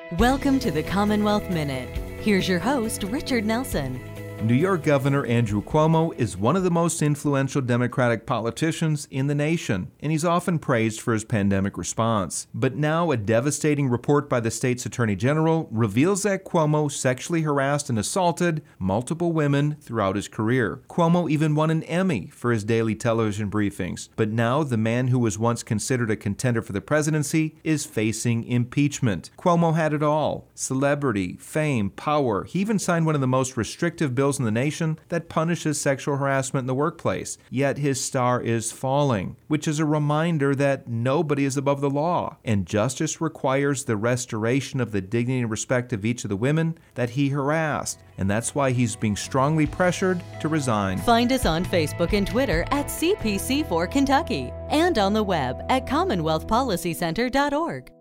Welcome to the Commonwealth Minute. Here's your host, Richard Nelson. New York Governor Andrew Cuomo is one of the most influential Democratic politicians in the nation, and he's often praised for his pandemic response. But now a devastating report by the state's Attorney General reveals that Cuomo sexually harassed and assaulted multiple women throughout his career. Cuomo even won an Emmy for his daily television briefings. But now the man who was once considered a contender for the presidency is facing impeachment. Cuomo had it all: celebrity, fame, power. He even signed one of the most restrictive bills in the nation that punishes sexual harassment in the workplace. Yet his star is falling, which is a reminder that nobody is above the law, and justice requires the restoration of the dignity and respect of each of the women that he harassed. And that's why he's being strongly pressured to resign. Find us on Facebook and Twitter at CPC4 Kentucky and on the web at CommonwealthPolicyCenter.org.